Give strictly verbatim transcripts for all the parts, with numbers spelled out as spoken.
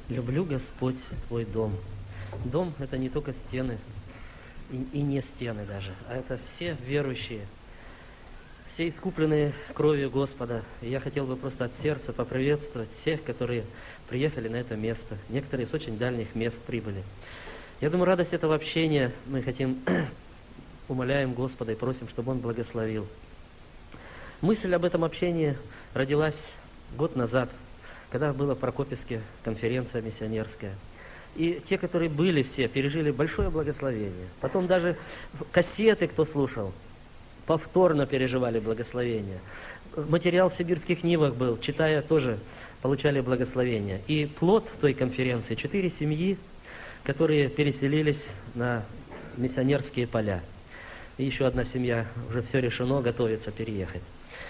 Люблю, Господь, Твой дом. Дом – это не только стены, и, и не стены даже, а это все верующие, все искупленные кровью Господа. И я хотел бы просто от сердца поприветствовать всех, которые приехали на это место. Некоторые с очень дальних мест прибыли. Я думаю, радость этого общения мы хотим, умоляем Господа и просим, чтобы Он благословил. Мысль об этом общении родилась год назад, когда была в Прокопьевске конференция миссионерская. И те, которые были все, пережили большое благословение. Потом даже кассеты, кто слушал, повторно переживали благословение. Материал в сибирских нивах был, читая, тоже получали благословение. И плод той конференции — четыре семьи, которые переселились на миссионерские поля. И еще одна семья, уже все решено, готовится переехать.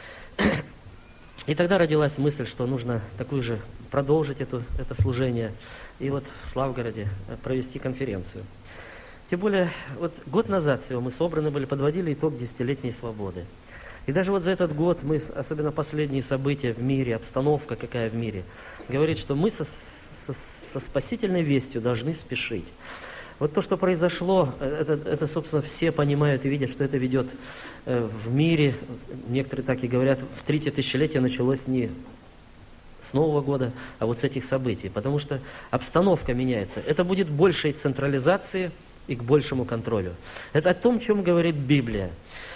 И тогда родилась мысль, что нужно такую же продолжить это, это служение и вот в Славгороде провести конференцию. Тем более, вот год назад всего мы собраны были, подводили итог десятилетней свободы. И даже вот за этот год мы, особенно последние события в мире, обстановка какая в мире, говорит, что мы со, со, со спасительной вестью должны спешить. Вот то, что произошло, это, это, собственно, все понимают и видят, что это ведет э, в мире. Некоторые так и говорят, в третье тысячелетие началось не с Нового года, а вот с этих событий. Потому что обстановка меняется. Это будет большей централизации и к большему контролю. Это о том, чем говорит Библия.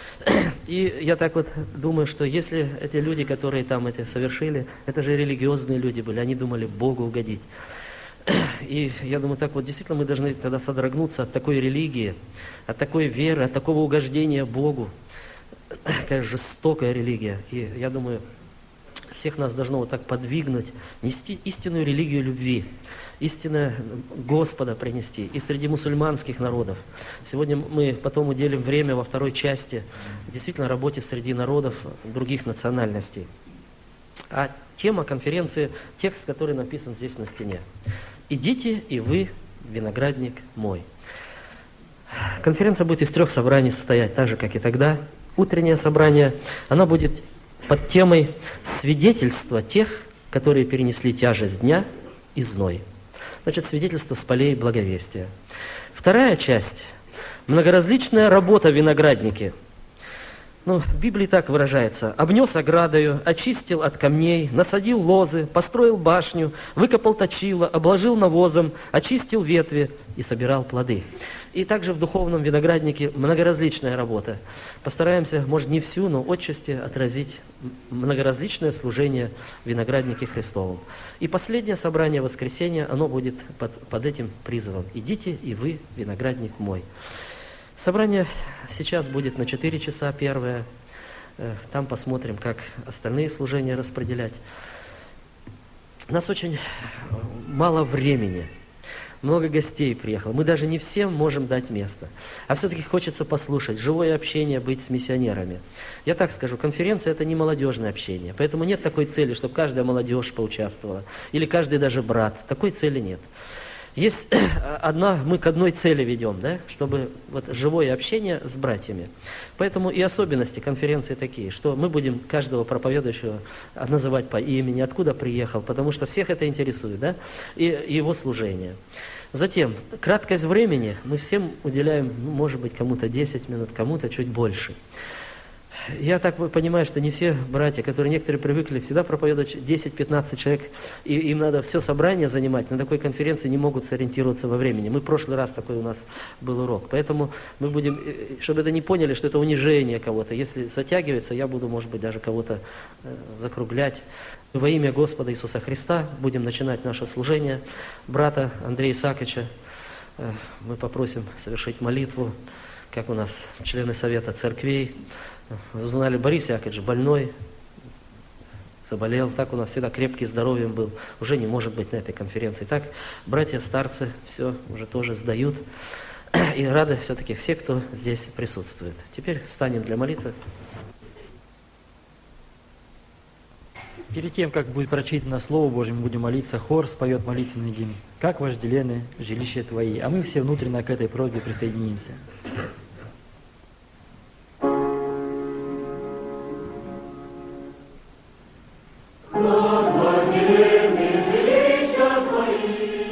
И я так вот думаю, что если эти люди, которые там это совершили, это же религиозные люди были, они думали Богу угодить. И я думаю, так вот действительно мы должны тогда содрогнуться от такой религии, от такой веры, от такого угождения Богу. Такая жестокая религия. И я думаю, всех нас должно вот так подвигнуть, нести истинную религию любви, истинное Господа принести и среди мусульманских народов. Сегодня мы потом уделим время во второй части действительно работе среди народов других национальностей. А тема конференции, текст, который написан здесь на стене. «Идите, и вы, виноградник мой». Конференция будет из трех собраний состоять, так же, как и тогда. Утреннее собрание, оно будет под темой «Свидетельство тех, которые перенесли тяжесть дня и зной». Значит, свидетельство с полей благовестия. Вторая часть – многоразличная работа в винограднике. Ну, в Библии так выражается: обнес оградою, очистил от камней, насадил лозы, построил башню, выкопал точило, обложил навозом, очистил ветви и собирал плоды. И также в духовном винограднике многоразличная работа. Постараемся, может, не всю, но отчасти отразить многоразличное служение в винограднике Христовом. И последнее собрание воскресенья, оно будет под, под этим призывом: «Идите, и вы, виноградник мой». Собрание сейчас будет на четыре часа первое. Там посмотрим, как остальные служения распределять. У нас очень мало времени. Много гостей приехало. Мы даже не всем можем дать место. А все-таки хочется послушать, живое общение, быть с миссионерами. Я так скажу, конференция – это не молодежное общение. Поэтому нет такой цели, чтобы каждая молодежь поучаствовала. Или каждый даже брат. Такой цели нет. Есть одна, мы к одной цели ведем, да, чтобы вот живое общение с братьями. Поэтому и особенности конференции такие, что мы будем каждого проповедующего называть по имени, откуда приехал, потому что всех это интересует, да, и, и его служение. Затем, краткость времени мы всем уделяем, ну, может быть, кому-то десять минут, кому-то чуть больше. Я так понимаю, что не все братья, которые некоторые привыкли всегда проповедовать десять-пятнадцать человек, и им надо все собрание занимать, на такой конференции не могут сориентироваться во времени. Мы в прошлый раз такой у нас был урок. Поэтому мы будем, чтобы это не поняли, что это унижение кого-то. Если затягивается, я буду, может быть, даже кого-то закруглять. Во имя Господа Иисуса Христа будем начинать наше служение. Брата Андрея Исааковича мы попросим совершить молитву, как у нас члены Совета Церквей. Узнали, Борис Яковлевич больной, заболел, так у нас всегда крепкий, здоровьем был, уже не может быть на этой конференции. Так, братья, старцы, все уже тоже сдают, и рады все-таки все, кто здесь присутствует. Теперь встанем для молитвы. Перед тем, как будет прочитано Слово Божье, мы будем молиться, хор споет молитвенный гимн «Как вожделенны жилища Твои», а мы все внутренно к этой просьбе присоединимся. Как вожделенны жилища Твои,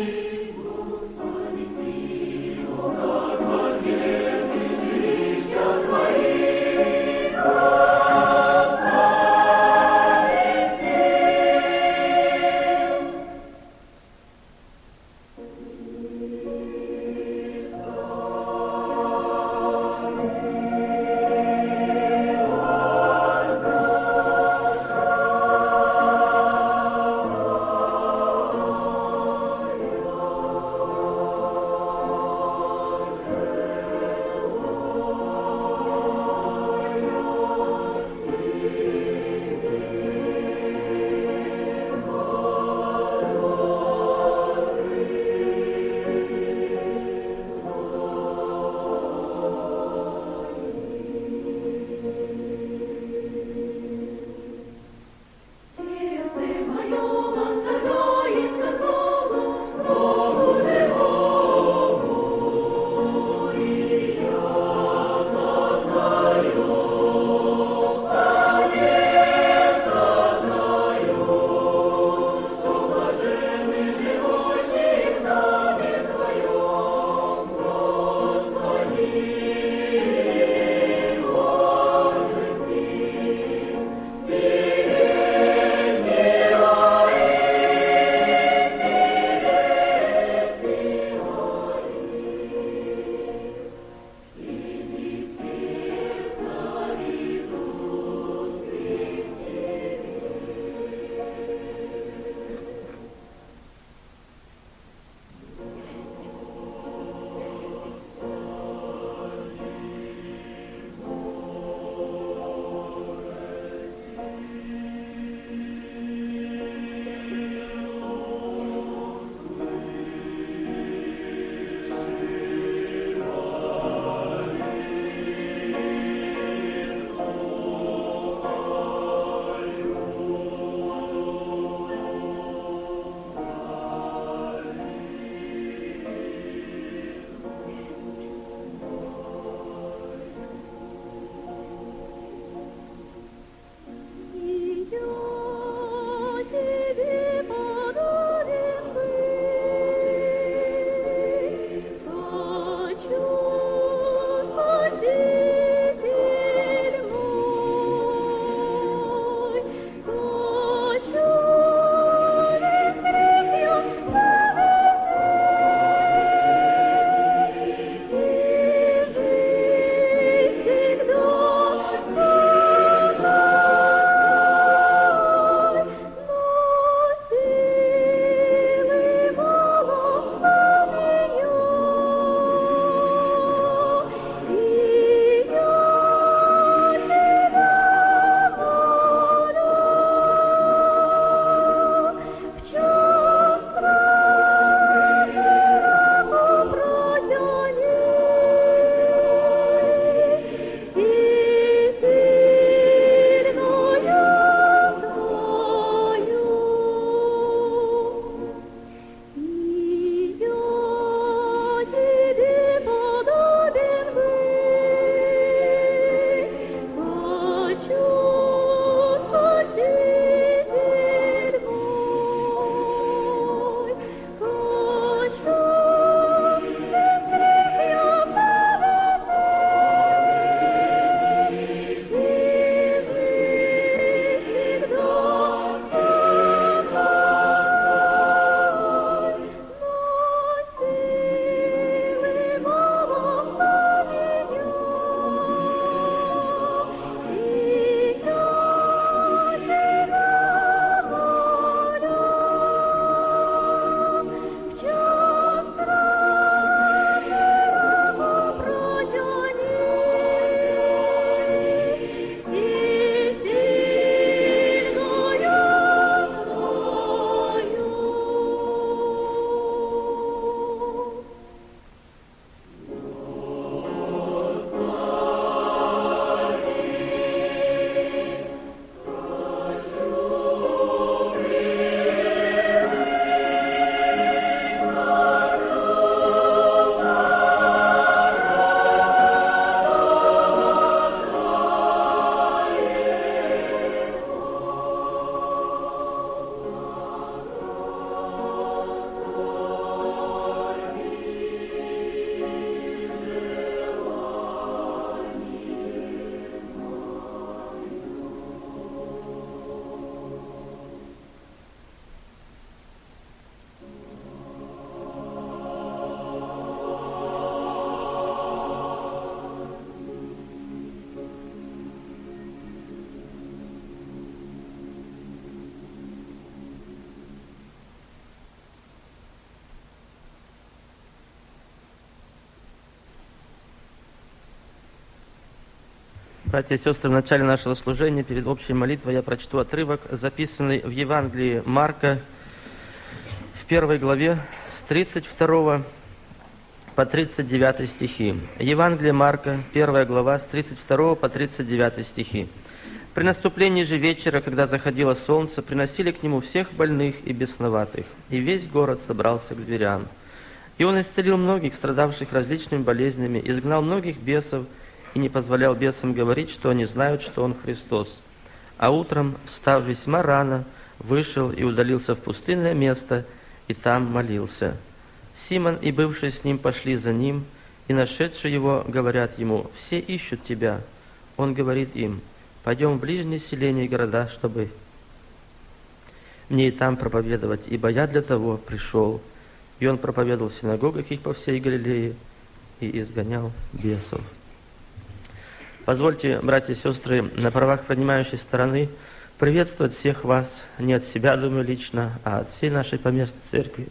Братья и сестры, в начале нашего служения, перед общей молитвой, я прочту отрывок, записанный в Евангелии Марка, в первой главе, с тридцать второго по тридцать девятый стихи. Евангелие Марка, первая глава, с тридцать второго по тридцать девятый стихи. «При наступлении же вечера, когда заходило солнце, приносили к нему всех больных и бесноватых, и весь город собрался к дверям. И он исцелил многих, страдавших различными болезнями, изгнал многих бесов, и не позволял бесам говорить, что они знают, что он Христос. А утром, встав весьма рано, вышел и удалился в пустынное место, и там молился. Симон и бывшие с ним пошли за ним, и, нашедшие его, говорят ему: «Все ищут тебя». Он говорит им: «Пойдем в ближние селения и города, чтобы мне и там проповедовать, ибо я для того пришел». И он проповедовал в синагогах их по всей Галилее и изгонял бесов. Позвольте, братья и сестры, на правах принимающей стороны приветствовать всех вас не от себя, думаю, лично, а от всей нашей поместной церкви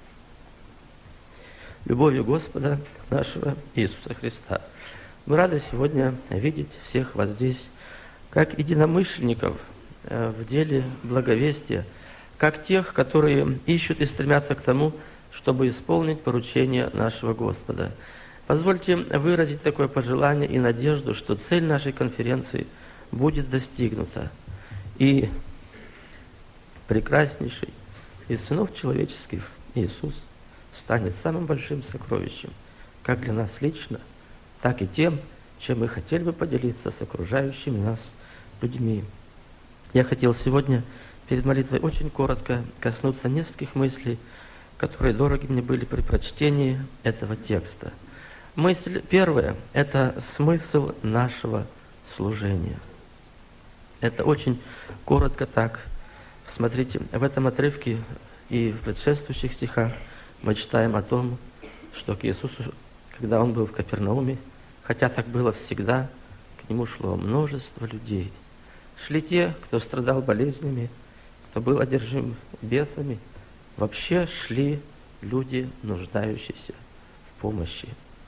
любовью Господа нашего Иисуса Христа. Мы рады сегодня видеть всех вас здесь, как единомышленников в деле благовестия, как тех, которые ищут и стремятся к тому, чтобы исполнить поручение нашего Господа. Позвольте выразить такое пожелание и надежду, что цель нашей конференции будет достигнута, и прекраснейший из сынов человеческих Иисус станет самым большим сокровищем, как для нас лично, так и тем, чем мы хотели бы поделиться с окружающими нас людьми. Я хотел сегодня перед молитвой очень коротко коснуться нескольких мыслей, которые дороги мне были при прочтении этого текста. Мысль первая – это смысл нашего служения. Это очень коротко так. Смотрите, в этом отрывке и в предшествующих стихах мы читаем о том, что к Иисусу, когда Он был в Капернауме, хотя так было всегда, к Нему шло множество людей. Шли те, кто страдал болезнями, кто был одержим бесами. Вообще шли люди, нуждающиеся в помощи.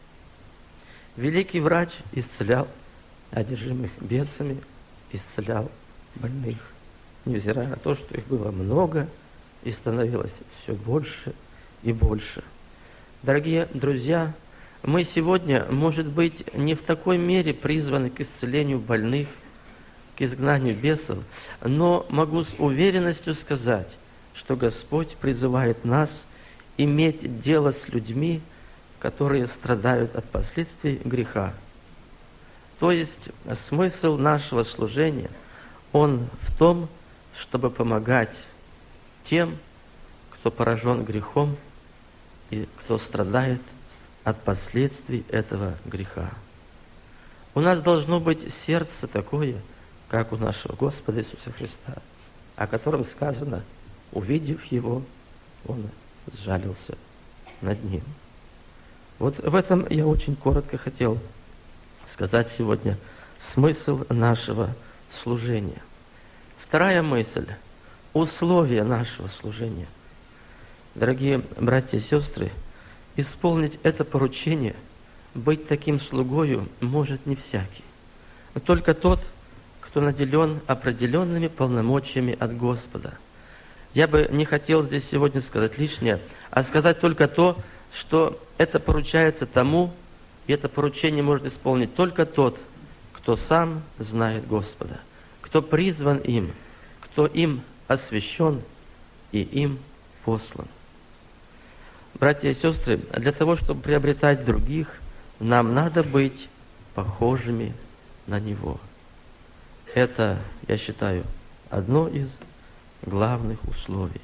Великий врач исцелял одержимых бесами, исцелял больных, невзирая на то, что их было много и становилось все больше и больше. Дорогие друзья, мы сегодня, может быть, не в такой мере призваны к исцелению больных, к изгнанию бесов, но могу с уверенностью сказать, что Господь призывает нас иметь дело с людьми, которые страдают от последствий греха. То есть смысл нашего служения, он в том, чтобы помогать тем, кто поражен грехом и кто страдает от последствий этого греха. У нас должно быть сердце такое, как у нашего Господа Иисуса Христа, о котором сказано: увидев Его, Он сжалился над Ним. Вот в этом я очень коротко хотел сказать сегодня смысл нашего служения. Вторая мысль – условия нашего служения. Дорогие братья и сестры, исполнить это поручение, быть таким слугою, может не всякий. Только тот, кто наделен определенными полномочиями от Господа. Я бы не хотел здесь сегодня сказать лишнее, а сказать только то, что это поручается тому, и это поручение может исполнить только тот, кто сам знает Господа, кто призван им, кто им освящен и им послан. Братья и сестры, для того, чтобы приобретать других, нам надо быть похожими на Него. Это, я считаю, одно из главных условий.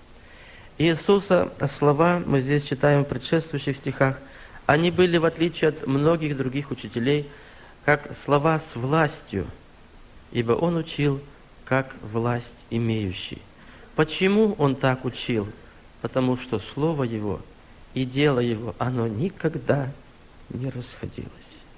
Иисуса слова, мы здесь читаем в предшествующих стихах, они были, в отличие от многих других учителей, как слова с властью, ибо Он учил, как власть имеющий. Почему Он так учил? Потому что Слово Его и дело Его, оно никогда не расходилось.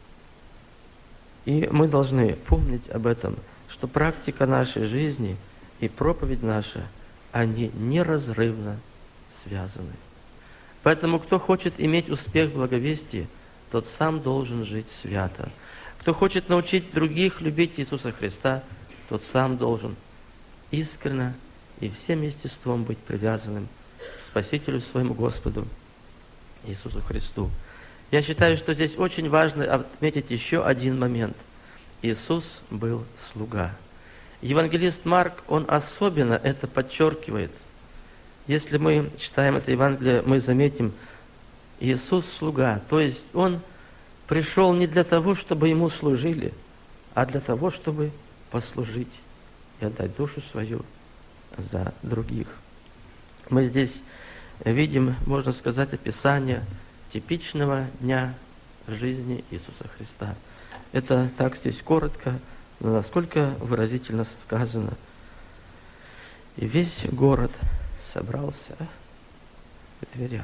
И мы должны помнить об этом, что практика нашей жизни и проповедь наша, они неразрывно связаны. Поэтому, кто хочет иметь успех в благовестии, тот сам должен жить свято. Кто Кто хочет научить других любить Иисуса Христа, тот сам должен искренне и всем естеством быть привязанным к Спасителю своему Господу Иисусу Христу. Я считаю, что здесь очень важно отметить еще один момент. Иисус был слуга. Евангелист Марк, он особенно это подчеркивает. Если мы читаем это Евангелие, мы заметим, Иисус слуга, то есть Он пришел не для того, чтобы Ему служили, а для того, чтобы послужить и отдать душу свою за других. Мы здесь видим, можно сказать, описание типичного дня жизни Иисуса Христа. Это так здесь коротко, но насколько выразительно сказано. И весь город собрался к дверям.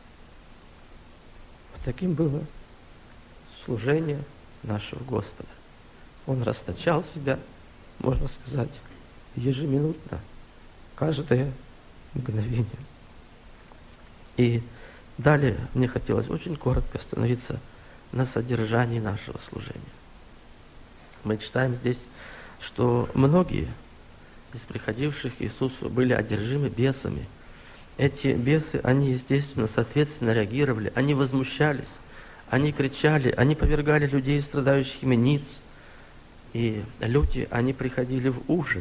Вот таким было служение нашего Господа. Он расточал себя, можно сказать, ежеминутно, каждое мгновение. И далее мне хотелось очень коротко остановиться на содержании нашего служения. Мы читаем здесь, что многие из приходивших к Иисусу были одержимы бесами. Эти бесы, они, естественно, соответственно реагировали, они возмущались, они кричали, они повергали людей, страдающих ими, ниц. И люди, они приходили в ужас,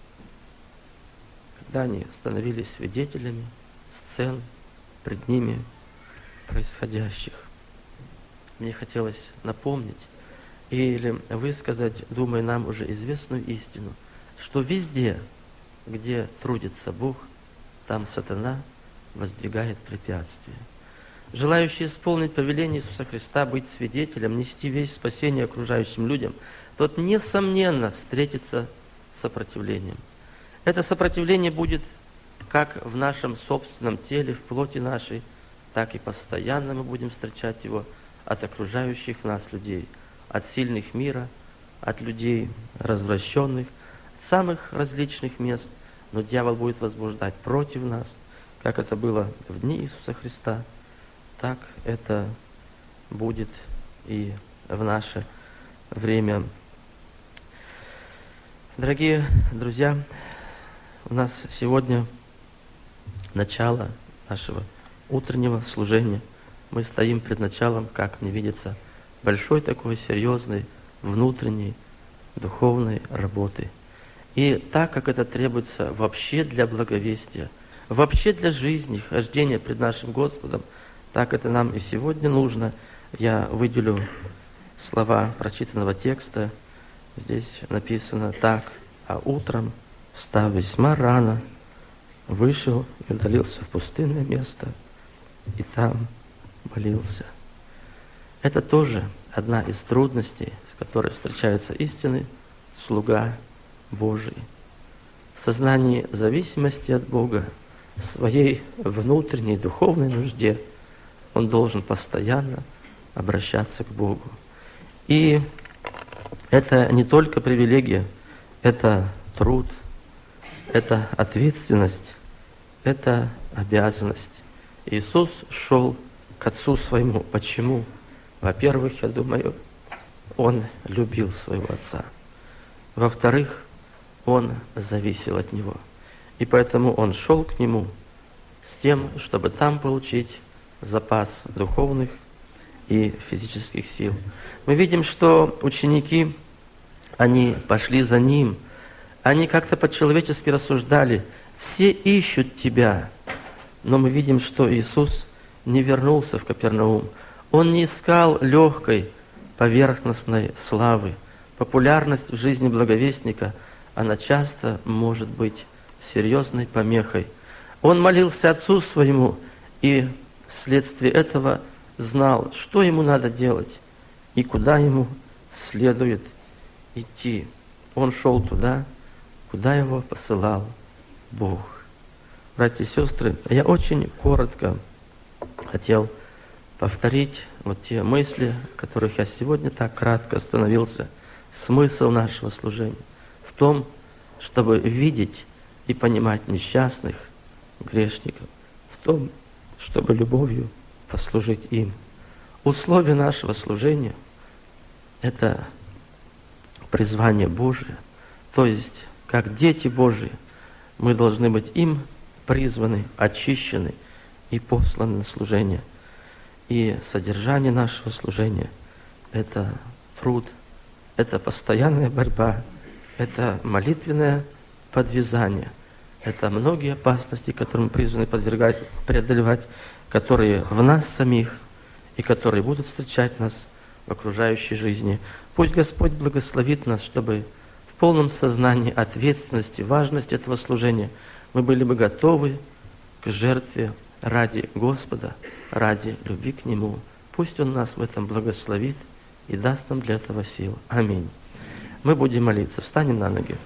когда они становились свидетелями сцен пред ними происходящих. Мне хотелось напомнить или высказать, думаю, нам уже известную истину, что везде, где трудится Бог, там сатана воздвигает препятствия. Желающий исполнить повеление Иисуса Христа, быть свидетелем, нести весть спасения окружающим людям, тот, несомненно, встретится с сопротивлением. Это сопротивление будет как в нашем собственном теле, в плоти нашей, так и постоянно мы будем встречать его от окружающих нас людей, от сильных мира, от людей развращенных, от самых различных мест. Но дьявол будет возбуждать против нас, как это было в дни Иисуса Христа, так это будет и в наше время. Дорогие друзья, у нас сегодня начало нашего утреннего служения. Мы стоим пред началом, как мне видится, большой такой серьезной внутренней духовной работы. И так как это требуется вообще для благовестия, вообще для жизни, хождения пред нашим Господом, так это нам и сегодня нужно. Я выделю слова прочитанного текста. Здесь написано так: «А утром, встав весьма рано, вышел и удалился в пустынное место, и там молился». Это тоже одна из трудностей, с которой встречается истинный слуга Божий. В сознании зависимости от Бога, в своей внутренней духовной нужде, он должен постоянно обращаться к Богу. И это не только привилегия, это труд, это ответственность, это обязанность. Иисус шел к Отцу Своему. Почему? Во-первых, я думаю, Он любил Своего Отца. Во-вторых, Он зависел от Него. И поэтому Он шел к Нему с тем, чтобы там получить запас духовных и физических сил. Мы видим, что ученики, они пошли за Ним, они как-то по-человечески рассуждали: все ищут Тебя. Но мы видим, что Иисус не вернулся в Капернаум. Он не искал легкой, поверхностной славы. Популярность в жизни благовестника, она часто может быть серьезной помехой. Он молился Отцу Своему и вследствие этого знал, что ему надо делать и куда ему следует идти. Он шел туда, куда его посылал Бог. Братья и сестры, я очень коротко хотел повторить вот те мысли, в которых я сегодня так кратко остановился. Смысл нашего служения в том, чтобы видеть и понимать несчастных грешников, в том, чтобы любовью послужить им. Условие нашего служения – это призвание Божие, то есть, как дети Божии, мы должны быть им призваны, очищены и посланы на служение. И содержание нашего служения – это труд, это постоянная борьба, это молитвенное подвязание, это многие опасности, которым мы призваны подвергать, преодолевать, которые в нас самих и которые будут встречать нас в окружающей жизни. Пусть Господь благословит нас, чтобы в полном сознании ответственности, важности этого служения мы были бы готовы к жертве ради Господа, ради любви к Нему. Пусть Он нас в этом благословит и даст нам для этого сил. Аминь. Мы будем молиться. Встанем на ноги.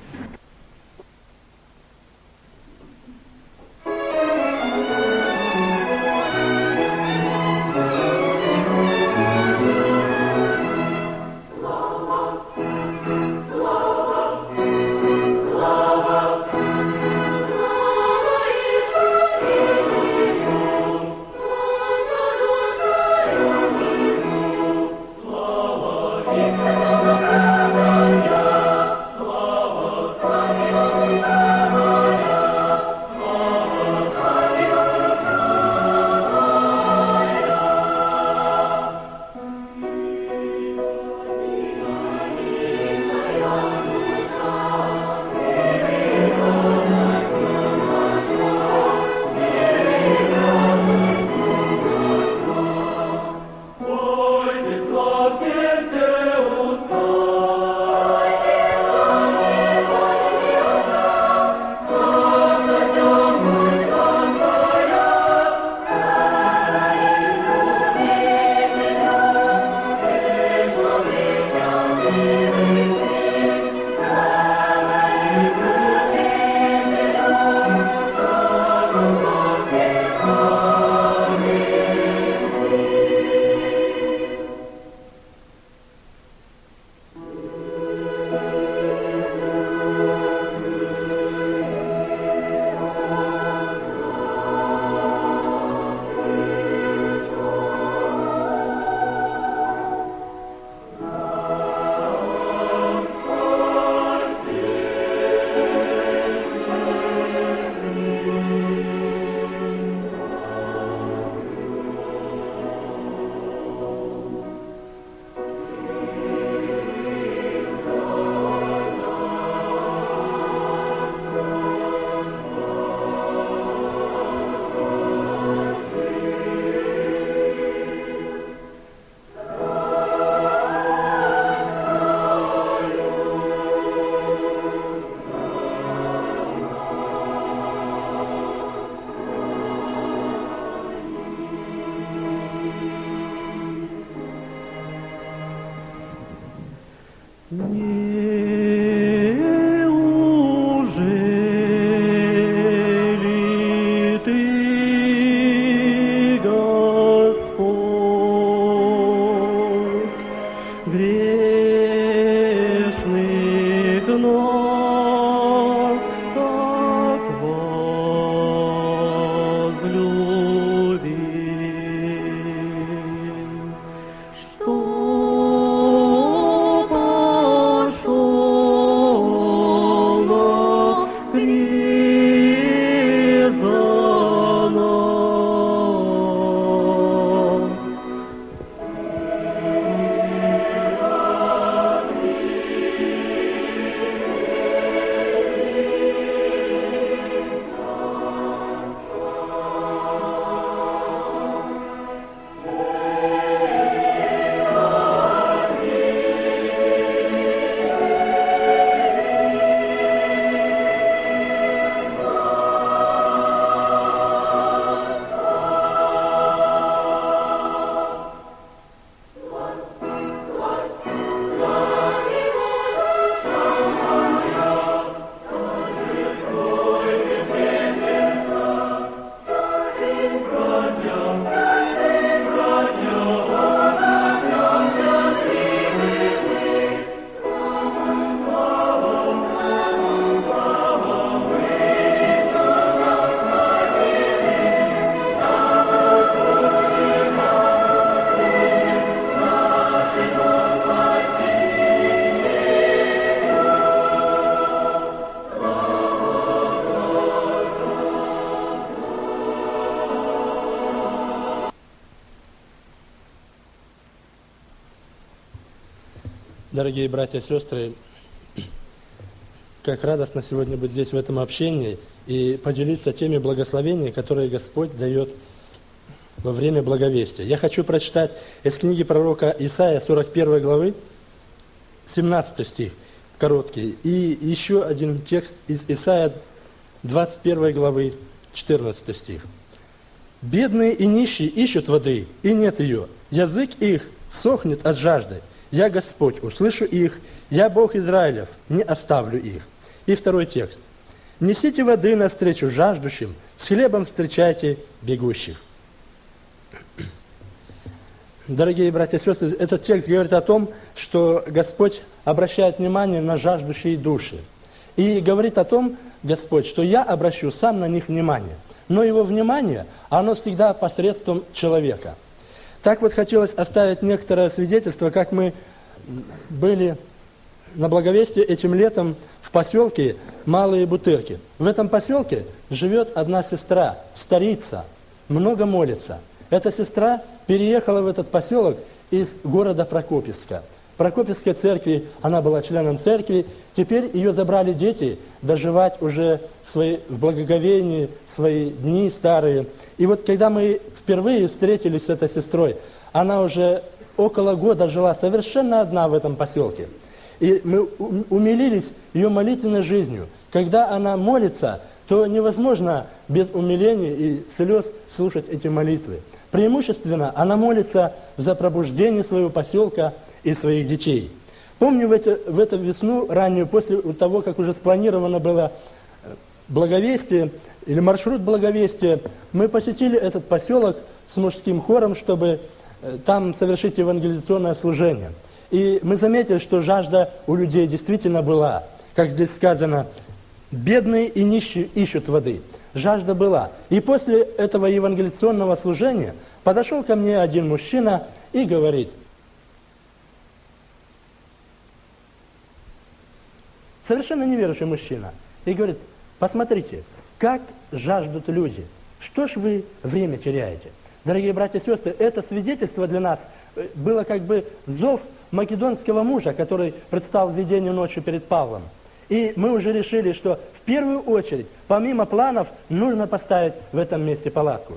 Дорогие братья и сестры, как радостно сегодня быть здесь в этом общении и поделиться теми благословениями, которые Господь дает во время благовестия. Я хочу прочитать из книги пророка Исаия, сорок первой главы, семнадцатый стих, короткий, и еще один текст из Исаия, двадцать первой главы, четырнадцатый стих. «Бедные и нищие ищут воды, и нет ее. Язык их сохнет от жажды. Я Господь, услышу их, я Бог Израилев, не оставлю их». И второй текст. «Несите воды навстречу жаждущим, с хлебом встречайте бегущих». Дорогие братья и сестры, этот текст говорит о том, что Господь обращает внимание на жаждущие души. И говорит о том, Господь, что я обращу сам на них внимание. Но его внимание, оно всегда посредством человека. Так вот хотелось оставить некоторое свидетельство, как мы были на благовестии этим летом в поселке Малые Бутырки. В этом поселке живет одна сестра, старица, много молится. Эта сестра переехала в этот поселок из города Прокопьевска. В Прокопьевской церкви, она была членом церкви, теперь ее забрали дети доживать уже свои, в благоговении свои дни старые. И вот когда мы впервые встретились с этой сестрой, она уже около года жила совершенно одна в этом поселке. И мы умилились ее молитвенной жизнью. Когда она молится, то невозможно без умиления и слез слушать эти молитвы. Преимущественно она молится за пробуждение своего поселка и своих детей. Помню, в, эти, в эту весну раннюю, после того, как уже спланировано было благовестие, или маршрут благовестия, мы посетили этот поселок с мужским хором, чтобы там совершить евангелизационное служение. И мы заметили, что жажда у людей действительно была. Как здесь сказано, бедные и нищие ищут воды. Жажда была. И после этого евангелизационного служения подошел ко мне один мужчина и говорит, совершенно неверующий мужчина, и говорит, посмотрите, как жаждут люди. Что ж вы время теряете? Дорогие братья и сестры, это свидетельство для нас было как бы зов македонского мужа, который предстал в видению ночью перед Павлом. И мы уже решили, что в первую очередь, помимо планов, нужно поставить в этом месте палатку.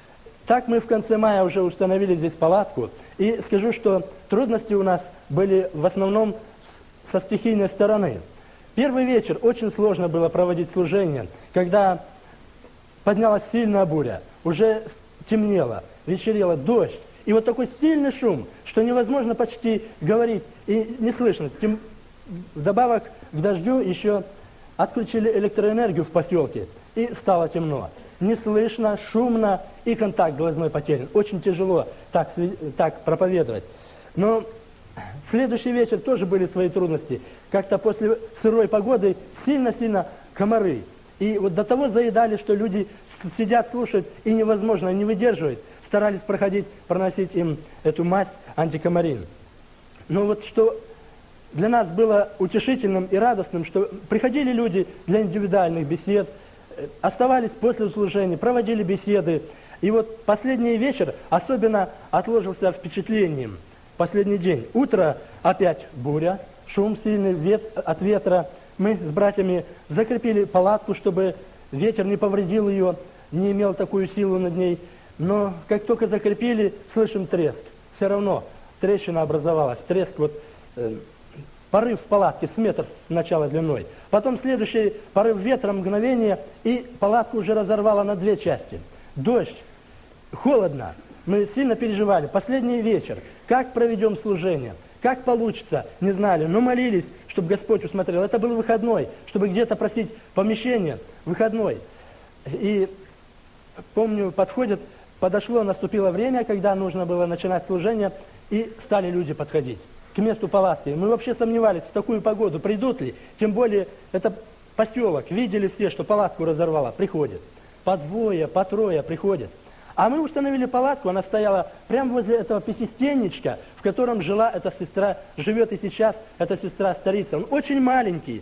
Так мы в конце мая уже установили здесь палатку. И скажу, что трудности у нас были в основном со стихийной стороны. Первый вечер очень сложно было проводить служение, когда поднялась сильная буря, уже темнело, вечерело, дождь. И вот такой сильный шум, что невозможно почти говорить и не слышно. Тем, вдобавок к дождю еще отключили электроэнергию в поселке, и стало темно. Не слышно, шумно, и контакт глазной потерян. Очень тяжело так, так проповедовать. Но следующий вечер тоже были свои трудности. Как-то после сырой погоды сильно-сильно комары. И вот до того заедали, что люди сидят, слушают, и невозможно, не выдерживают. Старались проходить, проносить им эту мазь антикомарин. Но вот что для нас было утешительным и радостным, что приходили люди для индивидуальных бесед, оставались после служения, проводили беседы. И вот последний вечер особенно отложился впечатлением. Последний день. Утро опять буря, шум сильный вет, от ветра. Мы с братьями закрепили палатку, чтобы ветер не повредил ее, не имел такую силу над ней. Но как только закрепили, слышим треск. Все равно трещина образовалась. Треск, вот э, порыв в палатке с метр сначала длиной. Потом следующий порыв ветра, мгновение, и палатку уже разорвало на две части. Дождь, холодно. Мы сильно переживали. Последний вечер. Как проведем служение? Как получится? Не знали. Но молились, чтобы Господь усмотрел. Это был выходной, чтобы где-то просить помещение. Выходной. И помню, подходит, подошло, наступило время, когда нужно было начинать служение, и стали люди подходить к месту палатки. Мы вообще сомневались, в такую погоду придут ли. Тем более, это поселок. Видели все, что палатку разорвало. Приходят. По двое, по трое приходят. А мы установили палатку, она стояла прямо возле этого пятистенничка, в котором жила эта сестра, живет и сейчас эта сестра-старица. Он очень маленький.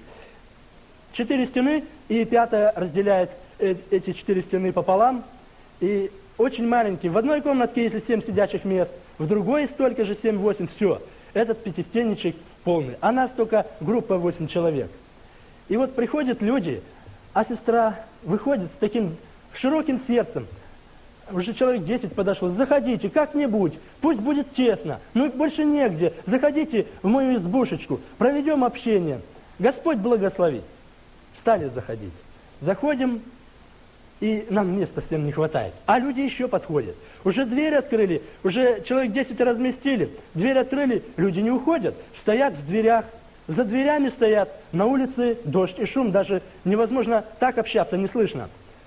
Четыре стены, и пятая разделяет эти четыре стены пополам. И очень маленький. В одной комнатке, если семь сидячих мест, в другой столько же, семь-восемь, все. Этот пятистенничек полный, а нас только группа восемь человек. И вот приходят люди, а сестра выходит с таким широким сердцем. Уже человек десять подошло. Заходите как-нибудь, пусть будет тесно, ну больше негде. Заходите в мою избушечку, проведем общение. Господь благословит. Стали заходить. Заходим, и нам места всем не хватает. А люди еще подходят. Уже дверь открыли, уже человек десять разместили. Дверь открыли, люди не уходят, стоят в дверях. За дверями стоят, на улице дождь и шум, даже невозможно так общаться, не слышно.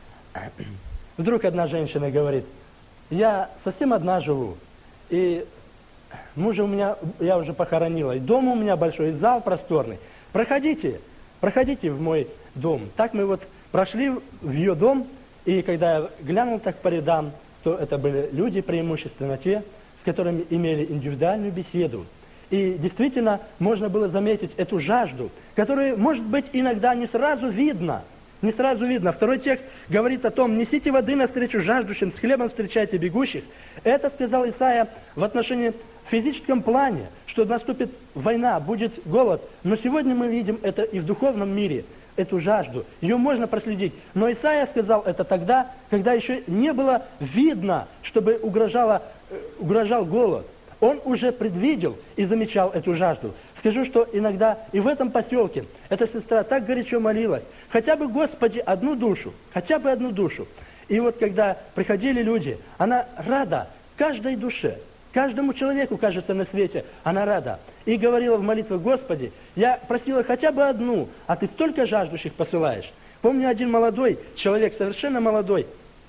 Вдруг одна женщина говорит: я совсем одна живу, и мужа у меня, я уже похоронила, и дом у меня большой, и зал просторный. Проходите, проходите в мой дом. Так мы вот прошли в ее дом, и когда я глянул так по рядам, то это были люди преимущественно те, с которыми имели индивидуальную беседу. И действительно можно было заметить эту жажду, которую, может быть, иногда не сразу видно. Не сразу видно. Второй текст говорит о том: несите воды навстречу жаждущим, с хлебом встречайте бегущих. Это сказал Исаия в отношении в физическом плане, что наступит война, будет голод. Но сегодня мы видим это и в духовном мире, эту жажду. Ее можно проследить. Но Исаия сказал это тогда, когда еще не было видно, чтобы угрожало, угрожал голод. Он уже предвидел и замечал эту жажду. Скажу, что иногда и в этом поселке эта сестра так горячо молилась: хотя бы, Господи, одну душу, хотя бы одну душу. И вот когда приходили люди, она рада каждой душе, каждому человеку, кажется, на свете, она рада. И говорила в молитве: Господи, я просила хотя бы одну, а Ты столько жаждущих посылаешь. Помню, один молодой человек, совершенно молодой,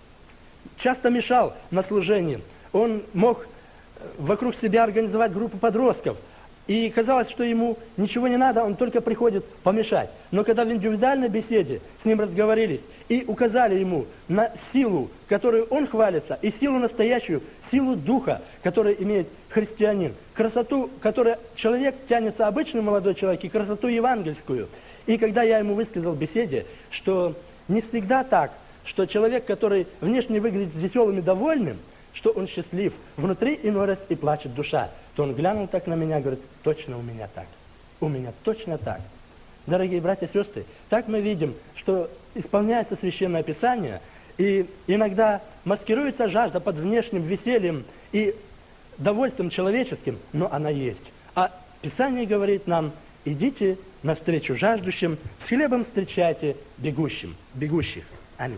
часто мешал на служении. Он мог вокруг себя организовать группу подростков. И казалось, что ему ничего не надо, он только приходит помешать. Но когда в индивидуальной беседе с ним разговорились и указали ему на силу, которую он хвалится, и силу настоящую, силу духа, которую имеет христианин, красоту, которой человек тянется, обычный молодой человек, и красоту евангельскую. И когда я ему высказал в беседе, что не всегда так, что человек, который внешне выглядит веселым и довольным, что он счастлив, внутри иной раз и плачет душа, то он глянул так на меня и говорит: точно у меня так, у меня точно так. Дорогие братья и сестры, так мы видим, что исполняется Священное Писание, и иногда маскируется жажда под внешним весельем и довольством человеческим, но она есть. А Писание говорит нам: идите навстречу жаждущим, с хлебом встречайте бегущим, бегущих. Аминь.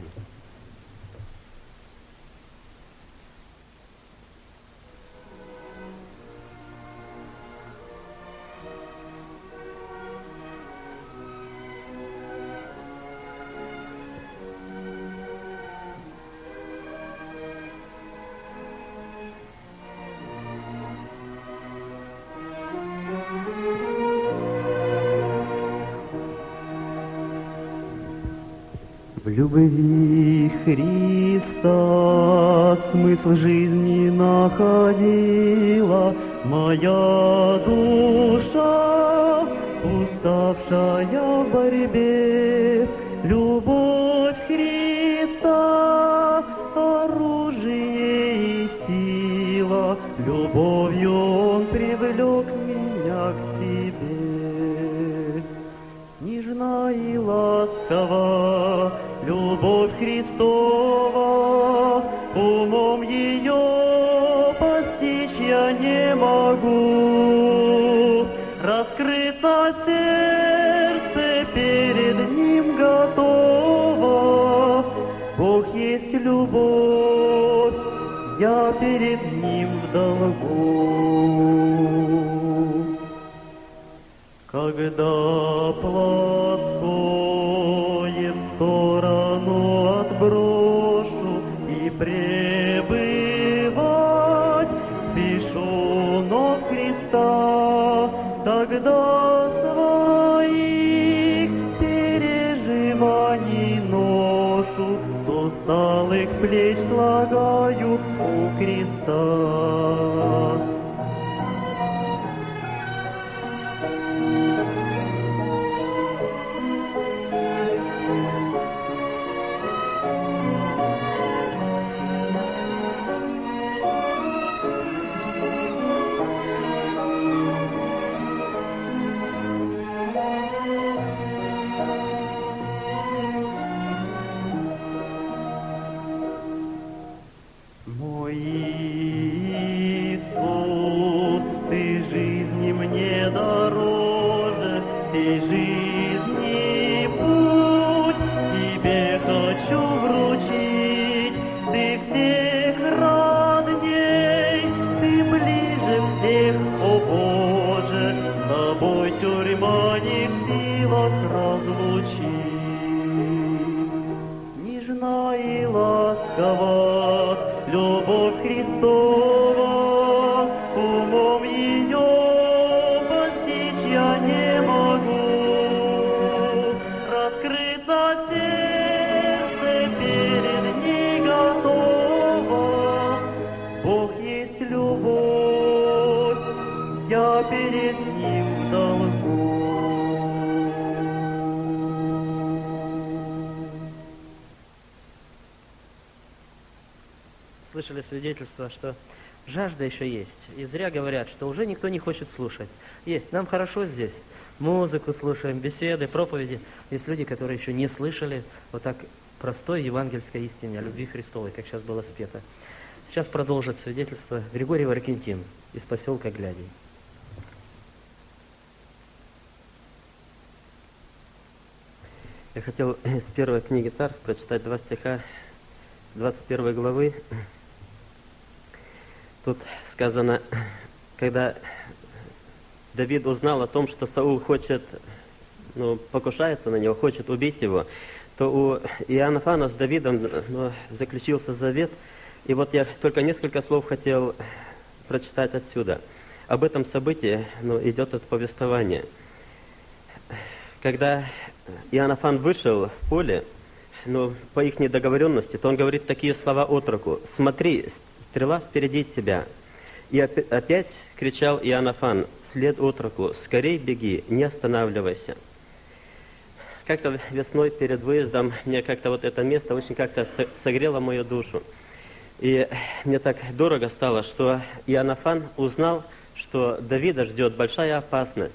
В любви Христа смысл жизни находила моя душа, уставшая в борьбе. Любовь Христа — оружие и сила, любовью Он привлек меня к себе. Нежна и ласкова любовь Христова, умом ее постичь я не могу. Раскрыто сердце перед Ним готово. Бог есть любовь, я перед Ним в долгу. Когда плотское в сторону отброшу и пребывать спешу ног Христа, тогда своих переживаний ношу, с усталых плеч слагаю у креста. Нежна и ласкова любовь Христова, умом ее постичь я не могу. Раскрыто сердце перед ней готово. Бог есть любовь, я перед Ним в долгу. Слышали свидетельство, что жажда еще есть. И зря говорят, что уже никто не хочет слушать. Есть. Нам хорошо здесь. Музыку слушаем, беседы, проповеди. Есть люди, которые еще не слышали вот так простой евангельской истины о любви Христовой, как сейчас было спето. Сейчас продолжит свидетельство Григорий Варкентин из поселка Глядей. Я хотел с первой книги Царств прочитать два стиха с двадцать первой главы. Тут сказано, когда Давид узнал о том, что Саул хочет, ну, покушается на него, хочет убить его, то у Иоаннафана с Давидом, ну, заключился завет. И вот я только несколько слов хотел прочитать отсюда. Об этом событии, ну, идет это повествование. Когда Иоаннафан вышел в поле, ну, по их недоговоренности, то он говорит такие слова отроку: «Смотри, стрела впереди тебя». И опять кричал Иоаннафан вслед отроку: «Скорей беги, не останавливайся». Как-то весной перед выездом мне как-то вот это место очень как-то согрело мою душу. И мне так дорого стало, что Иоаннафан узнал, что Давида ждет большая опасность.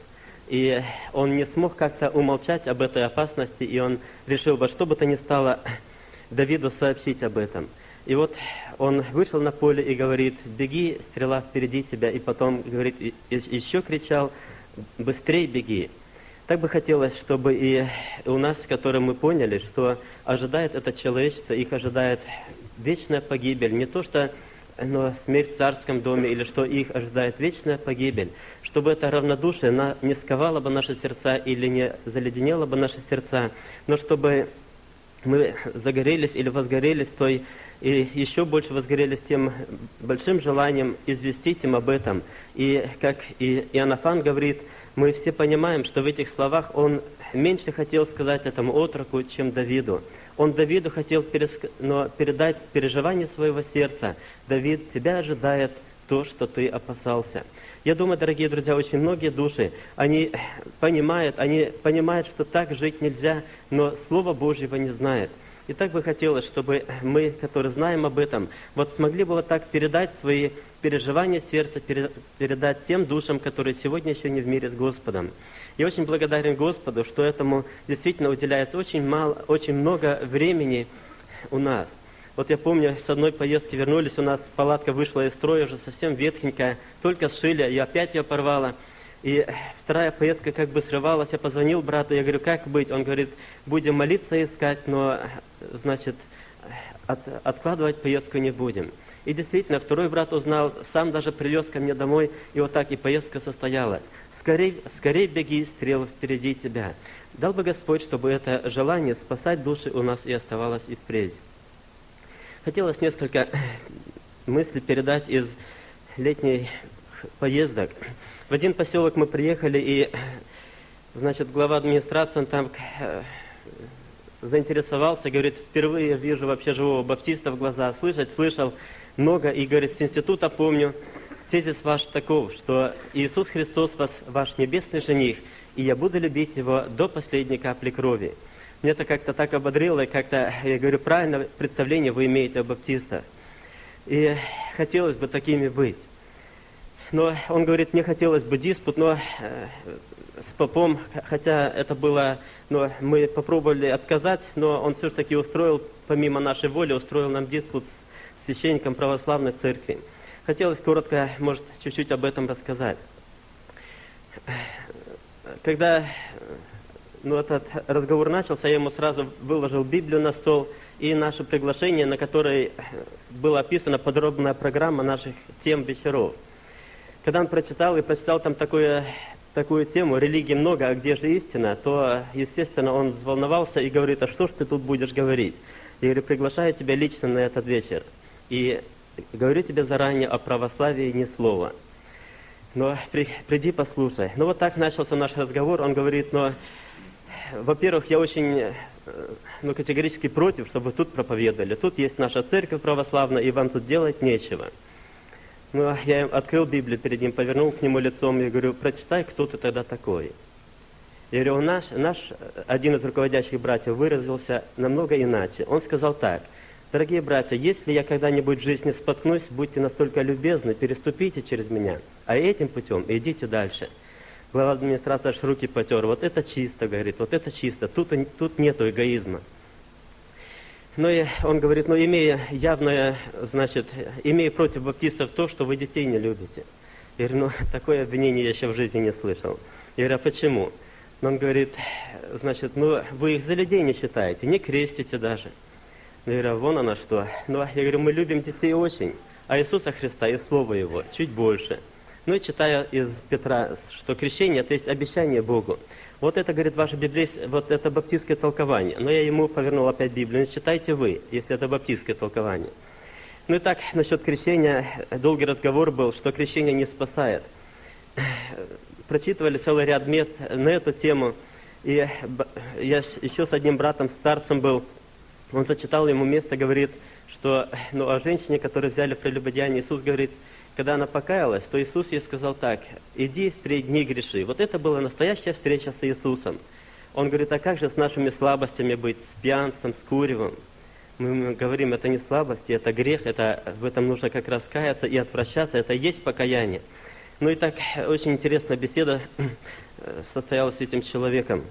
И он не смог как-то умолчать об этой опасности, и он решил во что бы то ни стало Давиду сообщить об этом. И вот он вышел на поле и говорит: «Беги, стрела впереди тебя». И потом, говорит, еще кричал: «Быстрей беги». Так бы хотелось, чтобы и у нас, которые мы поняли, что ожидает это человечество, их ожидает вечная погибель. Не то, что но смерть в царском доме, или что их ожидает вечная погибель. Чтобы это равнодушие не сковало бы наши сердца или не заледенело бы наши сердца, но чтобы мы загорелись или возгорелись той, и еще больше возгорелись тем большим желанием известить им об этом. И как и Иоаннафан говорит, мы все понимаем, что в этих словах он меньше хотел сказать этому отроку, чем Давиду. Он Давиду хотел переск... но передать переживание своего сердца. Давид, тебя ожидает то, что ты опасался. Я думаю, дорогие друзья, очень многие души, они понимают, они понимают, что так жить нельзя, но Слова Божьего не знают. И так бы хотелось, чтобы мы, которые знаем об этом, вот смогли бы вот так передать свои переживания сердца, передать тем душам, которые сегодня еще не в мире с Господом. Я очень благодарен Господу, что этому действительно уделяется очень мало, очень много времени у нас. Вот я помню, с одной поездки вернулись, у нас палатка вышла из строя, уже совсем ветхенькая, только сшили, и опять ее порвала. И вторая поездка как бы срывалась, я позвонил брату, я говорю, как быть? Он говорит, будем молиться и искать, но, значит, от, откладывать поездку не будем. И действительно, второй брат узнал, сам даже привез ко мне домой, и вот так и поездка состоялась. Скорей, скорей беги, стрела впереди тебя. Дал бы Господь, чтобы это желание спасать души у нас и оставалось и впредь. Хотелось несколько мыслей передать из летних поездок. В один поселок мы приехали, и, значит, глава администрации, он там заинтересовался, говорит, впервые я вижу вообще живого баптиста в глаза, слышать, слышал много, и, говорит, с института помню, тезис ваш таков, что Иисус Христос вас, ваш небесный жених, и я буду любить его до последней капли крови. Мне это как-то так ободрило, и как-то, я говорю, правильное представление вы имеете о баптистах. И хотелось бы такими быть. Но он говорит, мне хотелось бы диспут, но э, с попом, хотя это было, но мы попробовали отказать, но он все же таки устроил, помимо нашей воли, устроил нам диспут с священником православной церкви. Хотелось коротко, может, чуть-чуть об этом рассказать. Когда ну, этот разговор начался, я ему сразу выложил Библию на стол и наше приглашение, на которой была описана подробная программа наших тем вечеров. Когда он прочитал, и прочитал там такое такую тему, религии много, а где же истина, то, естественно, он взволновался и говорит: а что ж ты тут будешь говорить? Я говорю: приглашаю тебя лично на этот вечер. И говорю тебе заранее о православии ни слова. Но при, приди, послушай. Ну вот так начался наш разговор. Он говорит: но, во-первых, я очень ну, категорически против, чтобы тут проповедовали. Тут есть наша церковь православная, и вам тут делать нечего. Ну, я открыл Библию перед ним, повернул к нему лицом и говорю: прочитай, кто ты тогда такой. Я говорю: наш, наш один из руководящих братьев выразился намного иначе. Он сказал так: дорогие братья, если я когда-нибудь в жизни споткнусь, будьте настолько любезны, переступите через меня, а этим путем идите дальше. Глава администрации аж руки потер: вот это чисто, говорит, вот это чисто, тут, тут нету эгоизма. Ну и он говорит: ну имея явное, значит, имея против баптистов то, что вы детей не любите. Я говорю: ну такое обвинение я еще в жизни не слышал. Я говорю: а почему? Но он говорит: значит, ну вы их за людей не считаете, не крестите даже. Я говорю: а вон оно что. Ну, я говорю: мы любим детей очень, а Иисуса Христа и Слово Его чуть больше. Ну и читая из Петра, что крещение — это есть обещание Богу. Вот это, говорит, ваше библейское, вот это баптистское толкование. Но я ему повернул опять Библию: читайте вы, если это баптистское толкование. Ну и так, насчет крещения, долгий разговор был, что крещение не спасает. Прочитывали целый ряд мест на эту тему. И я еще с одним братом, старцем был, он зачитал ему место, говорит, что ну, о женщине, которую взяли в прелюбодеяние, Иисус говорит, когда она покаялась, то Иисус ей сказал так: иди впредь не греши. Вот это была настоящая встреча с Иисусом. Он говорит: а как же с нашими слабостями быть, с пьянством, с куревом? Мы, мы говорим, это не слабости, это грех, это, в этом нужно как раз каяться и отвращаться, это и есть покаяние. Ну и так очень интересная беседа состоялась с этим человеком.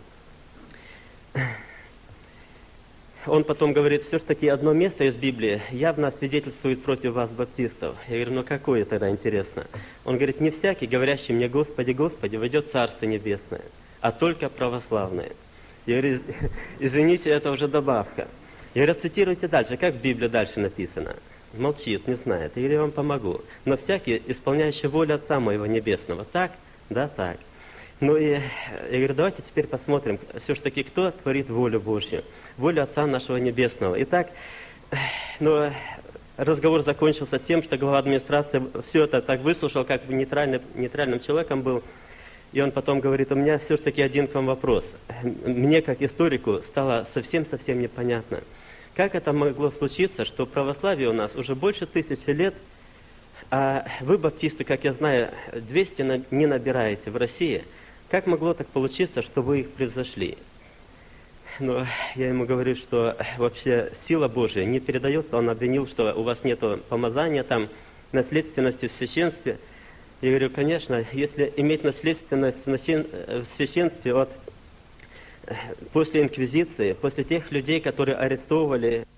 Он потом говорит: все ж таки одно место из Библии явно свидетельствует против вас, баптистов. Я говорю: ну какое тогда, интересно? Он говорит: не всякий, говорящий мне Господи, Господи, войдет в Царство Небесное, а только православные. Я говорю: извините, это уже добавка. Я говорю: цитируйте дальше, как в Библии дальше написано. Молчит, не знает. Я говорю: я вам помогу. Но всякий, исполняющий волю Отца Моего Небесного. Так? Да, так. Ну и я говорю: давайте теперь посмотрим, все ж таки, кто творит волю Божью, волю Отца нашего Небесного. Итак, ну, разговор закончился тем, что глава администрации все это так выслушал, как бы нейтральным, нейтральным человеком был. И он потом говорит: у меня все ж таки один к вам вопрос. Мне, как историку, стало совсем-совсем непонятно. Как это могло случиться, что православие у нас уже больше тысячи лет, а вы, баптисты, как я знаю, двести не набираете в России? Как могло так получиться, что вы их превзошли? Ну, я ему говорю, что вообще сила Божия не передается. Он обвинил, что у вас нет помазания, там, наследственности в священстве. Я говорю: конечно, если иметь наследственность в священстве от, после инквизиции, после тех людей, которые арестовывали